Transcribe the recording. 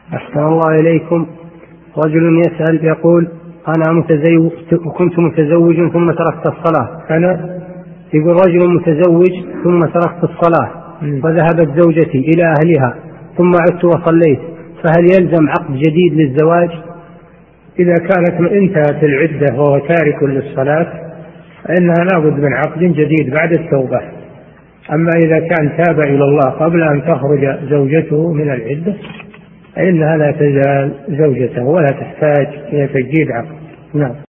أحسن الله إليكم. رجل يسأل يقول: كنت متزوج ثم تركت الصلاة. يقول: رجل متزوج ثم تركت الصلاة وذهبت زوجتي إلى أهلها ثم عدت وصليت، فهل يلزم عقد جديد للزواج؟ إذا كانت انتهت العدة وهو تارك للصلاة فإنها لابد من عقد جديد بعد التوبة. أما إذا كان تاب إلى الله قبل أن تخرج زوجته من العدة فإنها لا تزال زوجته ولا تحتاج إلى تجديد عقد. نعم.